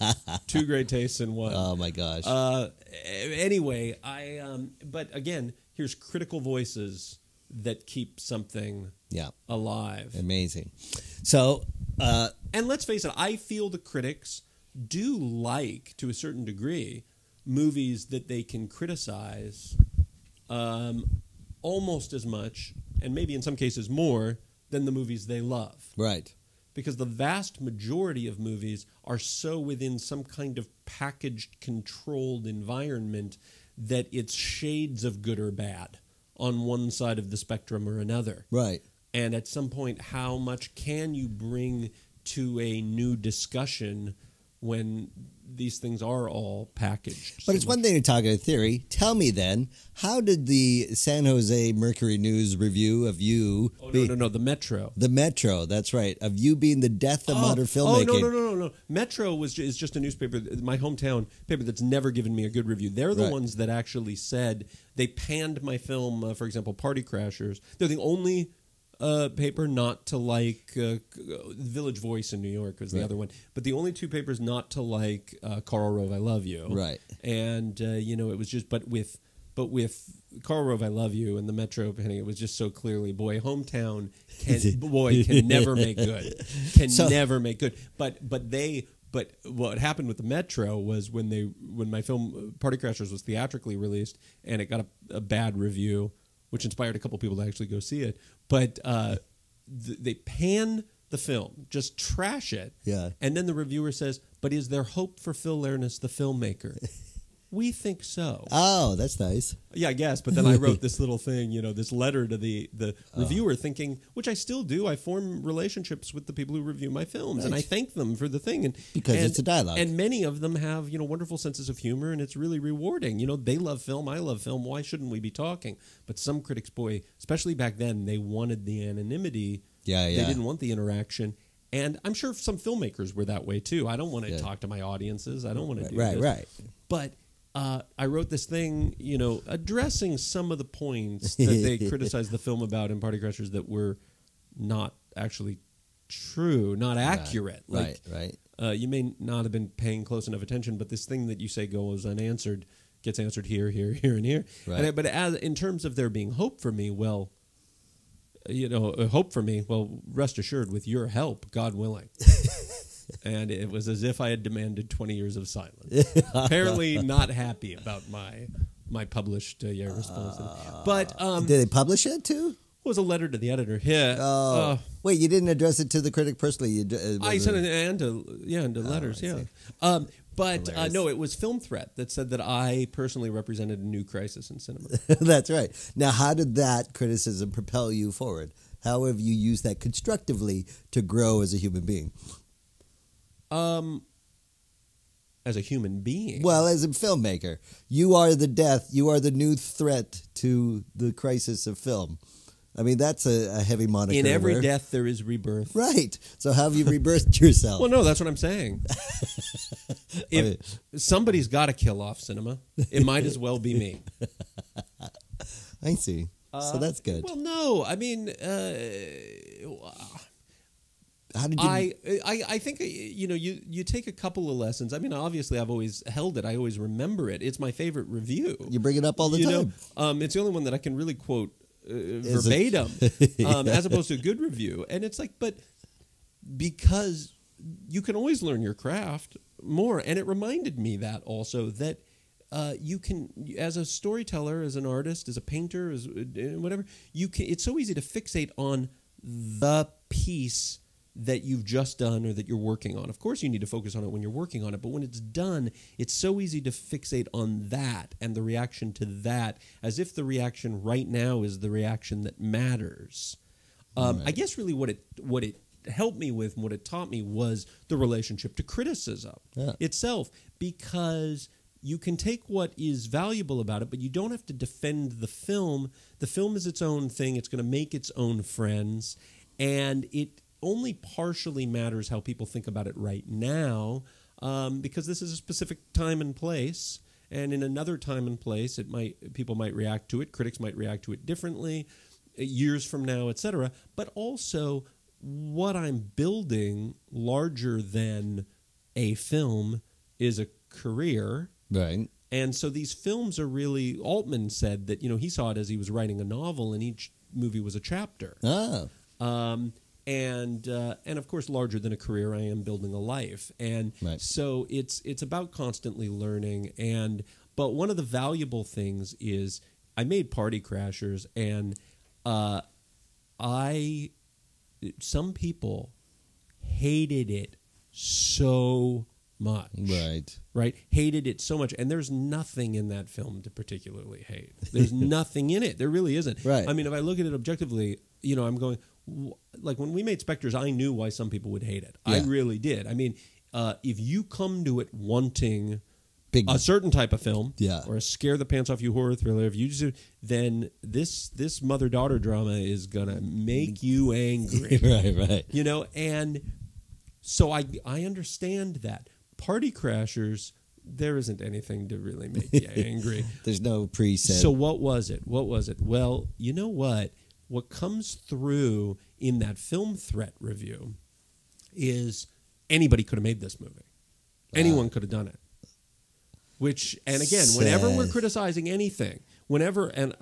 Two great tastes in one. Oh my gosh. Anyway, but again, here's critical voices that keep something Yeah. alive. Amazing. So, And let's face it, I feel the critics do like, to a certain degree, movies that they can criticize almost as much, and maybe in some cases more, than the movies they love. right. Because the vast majority of movies are so within some kind of packaged, controlled environment that it's shades of good or bad on one side of the spectrum or another. Right. And at some point, how much can you bring to a new discussion when these things are all packaged? But it's one thing to talk a theory. Tell me then, how did the San Jose Mercury News review of you No, the Metro. the Metro, that's right, of you being the death of modern filmmaking? No. Metro is just a newspaper, my hometown paper, that's never given me a good review. They're the Right. ones that actually said, they panned my film, for example, Party Crashers. They're the only paper not to like. Village Voice in New York was the Right. other one. But the only two papers not to like Karl Rove, I Love You. Right. And, it was just, but with Karl Rove, I Love You, and the Metro penning, it was just so clearly, hometown can never make good. Never make good. But what happened with the Metro was when my film Party Crashers was theatrically released and it got a bad review, which inspired a couple people to actually go see it. But they pan the film, just trash it. Yeah. And then the reviewer says, but is there hope for Phil Lernis, the filmmaker? We think so. Oh, that's nice. Yeah, I guess. But then I wrote this little thing, this letter to the reviewer thinking, which I still do. I form relationships with the people who review my films, and I thank them for the thing. Because it's a dialogue. And many of them have, wonderful senses of humor, and it's really rewarding. They love film. I love film. Why shouldn't we be talking? But some critics, boy, especially back then, they wanted the anonymity. Yeah. They didn't want the interaction. And I'm sure some filmmakers were that way, too. I don't want to talk to my audiences. I don't want to do this. Right. But I wrote this thing, addressing some of the points that they criticized the film about in Party Crashers that were not actually true, not accurate. Right. You may not have been paying close enough attention, but this thing that you say goes unanswered gets answered here, and here. Right. But in terms of there being hope for me, rest assured, with your help, God willing. And it was as if I had demanded 20 years of silence. Apparently not happy about my published response. But Did they publish it too? it was a letter to the editor. Yeah. Wait, you didn't address it to the critic personally. I sent it and to letters, I yeah. see. But no, it was Film Threat that said that I personally represented a new crisis in cinema. That's right. Now, how did that criticism propel you forward? How have you used that constructively to grow as a human being? As a human being. Well, as a filmmaker, you are the death. You are the new threat to the crisis of film. I mean, that's a heavy moniker. In every death, there is rebirth. Right. So how have you rebirthed yourself? Well, no, that's what I'm saying. If somebody's got to kill off cinema, it might as well be me. I see. So that's good. Well, no, I mean, How did you? I think you take a couple of lessons. I mean, obviously, I've always held it. I always remember it. It's my favorite review. You bring it up all the time. It's the only one that I can really quote verbatim, as opposed to a good review. And it's like, but because you can always learn your craft more, and it reminded me that also that. You can, as a storyteller, as an artist, as a painter, as whatever, you can. It's so easy to fixate on the piece that you've just done or that you're working on. Of course, you need to focus on it when you're working on it, but when it's done, it's so easy to fixate on that and the reaction to that, as if the reaction right now is the reaction that matters. Right. I guess really what it helped me with, and what it taught me, was the relationship to criticism itself, because you can take what is valuable about it, but you don't have to defend the film. The film is its own thing. It's going to make its own friends. And it only partially matters how people think about it right now, because this is a specific time and place. And in another time and place, people might react to it. Critics might react to it differently, years from now, etc. But also, what I'm building larger than a film is a career. Right. And so these films are really, Altman said that, he saw it as he was writing a novel, and each movie was a chapter. Oh. And of course, larger than a career, I am building a life. And Right. so it's about constantly learning. But one of the valuable things is I made Party Crashers, and some people hated it so much. Right? Hated it so much. And there's nothing in that film to particularly hate. There's nothing in it. There really isn't. Right. I mean, if I look at it objectively, I'm going, like when we made Spectres, I knew why some people would hate it. Yeah. I really did. I mean, if you come to it wanting Big. a certain type of film, Yeah. or a scare the pants off you horror thriller, if you just, then this mother-daughter drama is gonna make you angry. Right. And so I understand that. Party Crashers, there isn't anything to really make you angry. There's no preset. So what was it? Well, you know what? What comes through in that film threat review is anybody could have made this movie. Anyone could have done it. And again, whenever we're criticizing anything, we're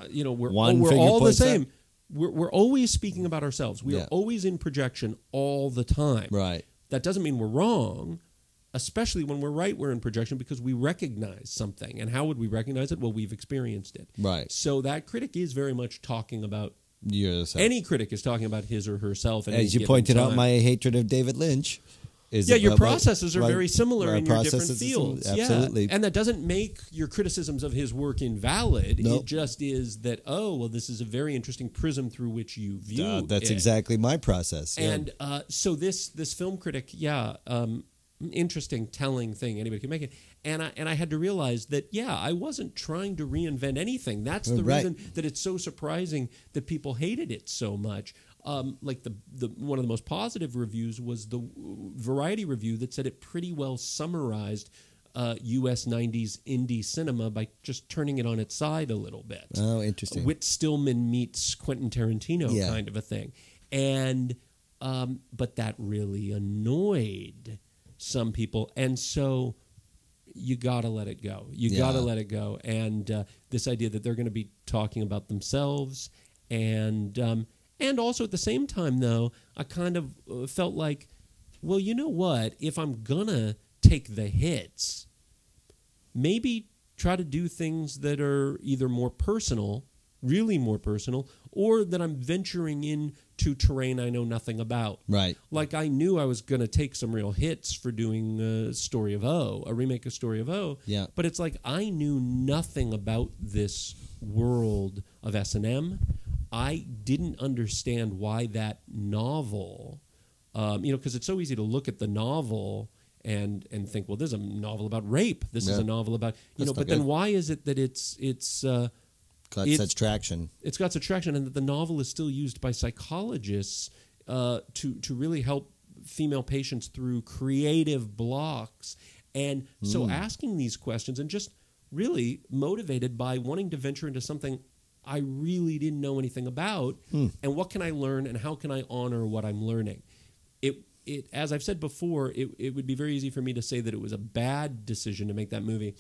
all the same. We're always speaking about ourselves. We are always in projection all the time. Right. That doesn't mean we're wrong. Especially when we're right, we're in projection because we recognize something. And how would we recognize it? Well, we've experienced it. Right. So that critic is very much talking about yourself. Any critic is talking about his or herself. As you pointed out, my hatred of David Lynch is your processes are very similar in your different fields. Absolutely. And that doesn't make your criticisms of his work invalid. Nope. It just is that, this is a very interesting prism through which you view that's it. exactly my process. And so this film critic, interesting, telling thing. Anybody can make it. And I had to realize that, I wasn't trying to reinvent anything. That's the reason that it's so surprising that people hated it so much. Like the one of the most positive reviews was the Variety review that said it pretty well summarized U.S. 90s indie cinema by just turning it on its side a little bit. Oh, interesting. Whit Stillman meets Quentin Tarantino kind of a thing. And but that really annoyed some people, and so you gotta let it go. Gotta let it go. And this idea that they're going to be talking about themselves, and also at the same time, though, I kind of felt like, well, you know what? If I'm gonna take the hits, maybe try to do things that are either more personal, really more personal, or that I'm venturing into terrain I know nothing about. Right. Like I knew I was going to take some real hits for doing Story of O, a remake of Story of O. Yeah. But it's like I knew nothing about this world of S&M. I didn't understand why that novel, because it's so easy to look at the novel and think, well, this is a novel about rape. This is a novel about, but then why is it that it's got such traction? It's got such traction, and that the novel is still used by psychologists to really help female patients through creative blocks. And so asking these questions and just really motivated by wanting to venture into something I really didn't know anything about, and what can I learn and how can I honor what I'm learning? It as I've said before, it would be very easy for me to say that it was a bad decision to make that movie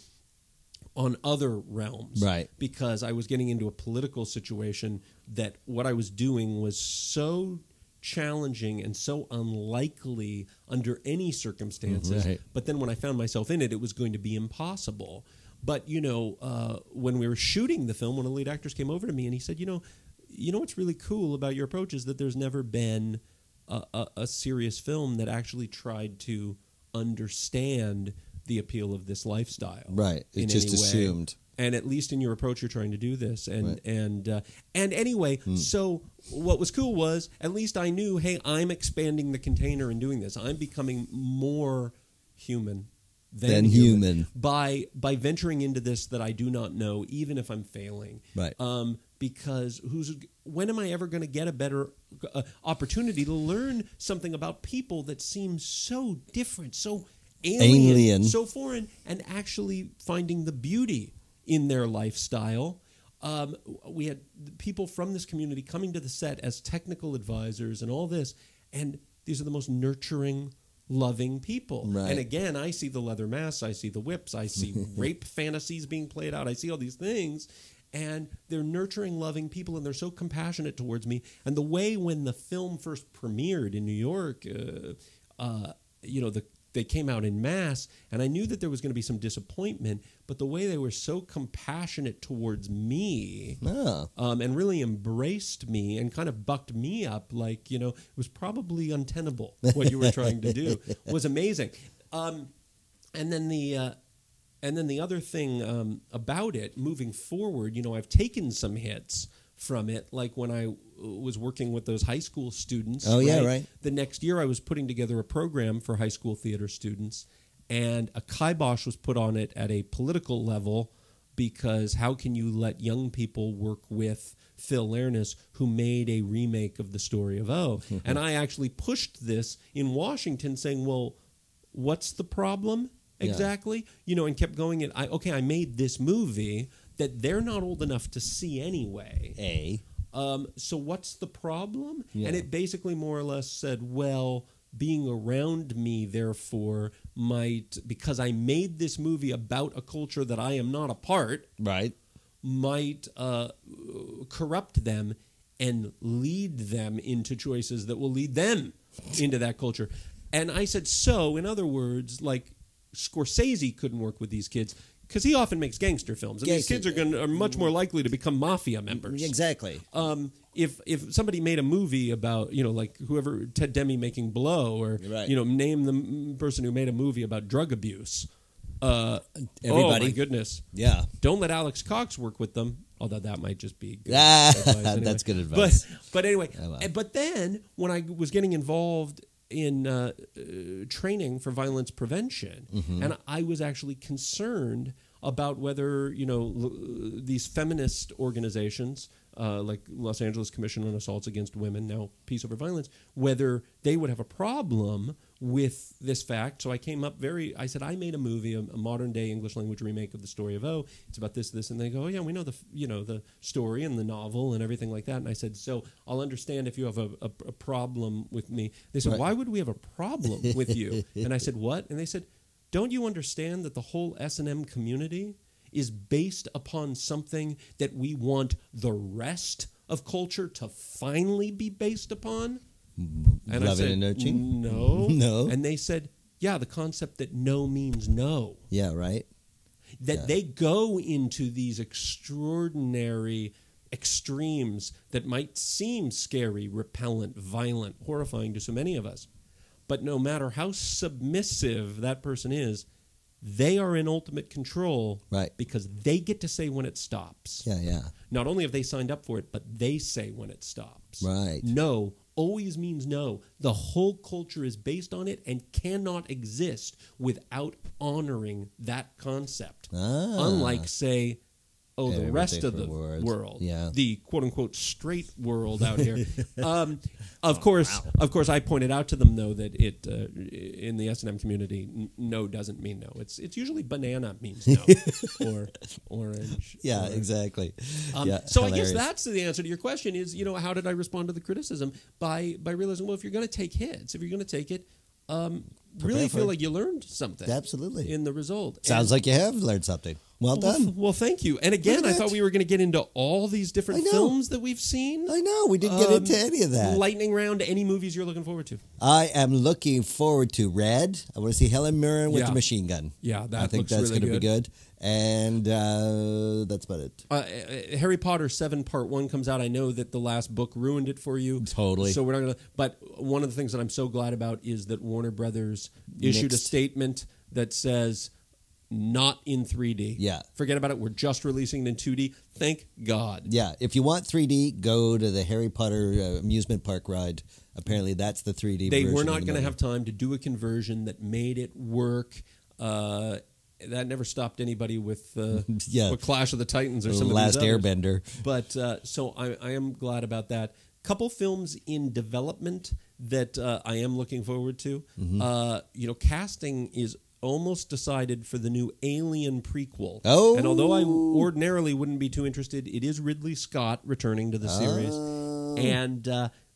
on other realms. Right. Because I was getting into a political situation that what I was doing was so challenging and so unlikely under any circumstances. Right. But then when I found myself in it, it was going to be impossible. But, when we were shooting the film, one of the lead actors came over to me and he said, what's really cool about your approach is that there's never been a serious film that actually tried to understand the appeal of this lifestyle. Right. It's just assumed. And at least in your approach, you're trying to do this. And anyway, so what was cool was at least I knew, hey, I'm expanding the container and doing this. I'm becoming more human than human by venturing into this that I do not know, even if I'm failing. Right. Because when am I ever going to get a better opportunity to learn something about people that seem so different, so alien, so foreign, and actually finding the beauty in their lifestyle? We had people from this community coming to the set as technical advisors and all this, and these are the most nurturing, loving people. Right. And again, I see the leather masks, I see the whips, I see rape fantasies being played out, I see all these things. And they're nurturing, loving people, and they're so compassionate towards me. And the way when the film first premiered in New York, they came out in mass, and I knew that there was going to be some disappointment, but the way they were so compassionate towards me and really embraced me and kind of bucked me up like, it was probably untenable what you were trying to do was amazing. And then the other thing about it, moving forward, I've taken some hits from it, like when I was working with those high school students. Oh, yeah, right. The next year I was putting together a program for high school theater students, and a kibosh was put on it at a political level, because how can you let young people work with Phil Lernis, who made a remake of The Story of O? And I actually pushed this in Washington saying, well, what's the problem exactly? And kept going. I made this movie that they're not old enough to see anyway. So what's the problem? Yeah. And it basically more or less said, well, being around me, therefore, because I made this movie about a culture that I am not a part, right, might corrupt them and lead them into choices that will lead them into that culture. And I said, so, in other words, like Scorsese couldn't work with these kids, because he often makes gangster films, and these kids are much more likely to become mafia members. Exactly. If somebody made a movie about, like whoever, Ted Demme making Blow, or name the person who made a movie about drug abuse. Everybody. Oh my goodness. Yeah. Don't let Alex Cox work with them, although that might just be good advice anyway. That's good advice. But anyway, Oh, wow. But then when I was getting involved in training for violence prevention, and I was actually concerned about whether these feminist organizations like Los Angeles Commission on Assaults Against Women, now Peace Over Violence, whether they would have a problem with this fact. So I came up I said, I made a movie, a modern day English language remake of The Story of O. It's about this, and they go, oh yeah, we know the story and the novel and everything like that. And I said, so I'll understand if you have a problem with me. They said, why would we have a problem with you? And I said, what? And they said, don't you understand that the whole S&M community is based upon something that we want the rest of culture to finally be based upon? And I said, and nurturing? No. No. And they said, yeah, the concept that no means no. Yeah, right. That they go into these extraordinary extremes that might seem scary, repellent, violent, horrifying to so many of us. But no matter how submissive that person is, they are in ultimate control, right? Because they get to say when it stops. Yeah. Not only have they signed up for it, but they say when it stops. Right. No always means no. The whole culture is based on it and cannot exist without honoring that concept. Unlike, say, the rest of the world, the quote-unquote straight world out here. Of course, I pointed out to them, though, that it in the S&M community, no doesn't mean no. It's usually banana means no, or orange. Yeah, exactly. So hilarious. I guess that's the answer to your question is, how did I respond to the criticism? By realizing, well, if you're going to take hits, if you're going to take it, really feel like you learned something. Absolutely. In the result. Sounds like you have learned something. Well done. Well, thank you. And again, I thought we were going to get into all these different films that we've seen. I know. We didn't get into any of that. Lightning round, any movies you're looking forward to? I am looking forward to Red. I want to see Helen Mirren with the machine gun. Yeah, I think that's really going to be good. And that's about it. Harry Potter 7 Part 1 comes out. I know that the last book ruined it for you. Totally. So we're not going to. But one of the things that I'm so glad about is that Warner Brothers issued a statement that says, not in 3D. Yeah. Forget about it. We're just releasing it in 2D. Thank God. Yeah. If you want 3D, go to the Harry Potter amusement park ride. Apparently, that's the 3D version. They were not going to have time to do a conversion that made it work. That never stopped anybody with Clash of the Titans or some of these others. Last Airbender. But so I am glad about that. Couple films in development that I am looking forward to. Mm-hmm. Casting is almost decided for the new Alien prequel. Oh. And although I ordinarily wouldn't be too interested, it is Ridley Scott returning to the series. And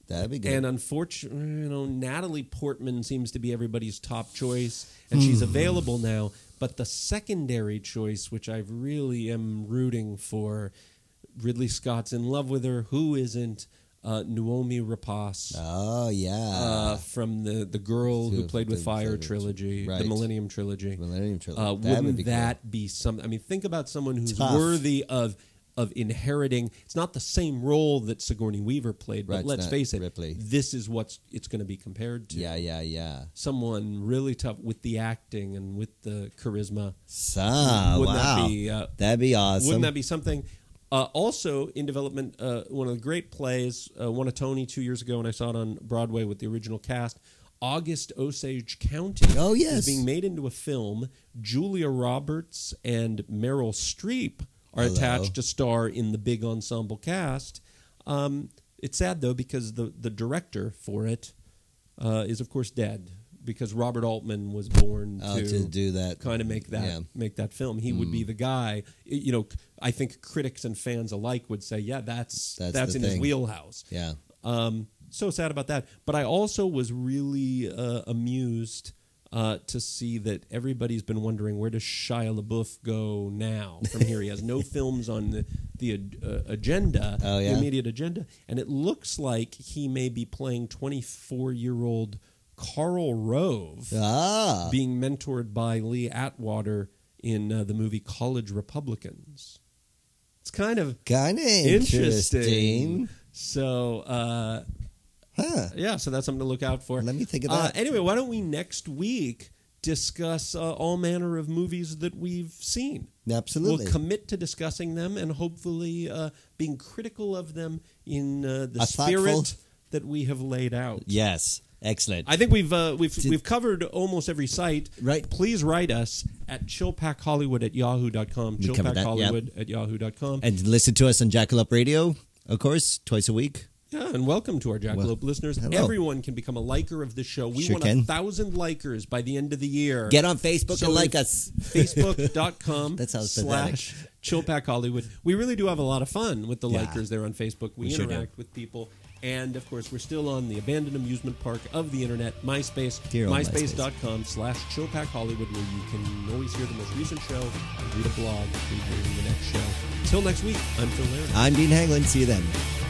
That'd be good. And unfortunately, Natalie Portman seems to be everybody's top choice, and she's available now. But the secondary choice, which I really am rooting for, Ridley Scott's in love with her. Who isn't? Noomi Rapace. Oh, yeah. From the girl who played with Fire trilogy, Right. the Millennium Trilogy. Wouldn't that be something? I mean, think about someone who's Tough. worthy of inheriting. It's not the same role that Sigourney Weaver played, but Right, let's it's not face it, Ripley. this is what it's going to be compared to. Yeah. Someone really tough with the acting and with the charisma. Wouldn't that be, that'd be awesome. Wouldn't that be something? Also in development, one of the great plays, won a Tony 2 years ago, and I saw it on Broadway with the original cast. August Osage County Oh, yes. is being made into a film. Julia Roberts and Meryl Streep are attached to star in the big ensemble cast. It's sad, though, because the director for it is, of course, dead. Because Robert Altman was born to do that, kind of make that film. He would be the guy. I think critics and fans alike would say, yeah, that's in his wheelhouse. Yeah. So sad about that. But I also was really amused to see that everybody's been wondering, where does Shia LaBeouf go now from here? He has no films on the agenda, Oh, yeah? the immediate agenda, and it looks like he may be playing 24-year-old Karl Rove, being mentored by Lee Atwater in the movie College Republicans. It's kind of interesting. So, yeah, so that's something to look out for. Let me think of that. Anyway, why don't we next week discuss all manner of movies that we've seen? Absolutely. We'll commit to discussing them and hopefully being critical of them in the spirit that we have laid out. Yes. Excellent. I think we've covered almost every site. Right. Please write us at chillpackhollywood@yahoo.com. Chillpackhollywood@yahoo.com. And listen to us on Jackalope Radio, of course, twice a week. Yeah, and welcome to our Jackalope listeners. Hello. Everyone can become a liker of the show. We Sure want can. 1,000 likers by the end of the year. Get on Facebook and like us. Facebook.com That sounds / Chillpack Hollywood. We really do have a lot of fun with the likers there on Facebook. We sure interact with people. And, of course, we're still on the abandoned amusement park of the Internet, MySpace, Dear old myspace.com / Chillpack Hollywood, where you can always hear the most recent show and read a blog previewing the next show. Till next week, I'm Phil Larry. I'm Dean Hanglin. See you then.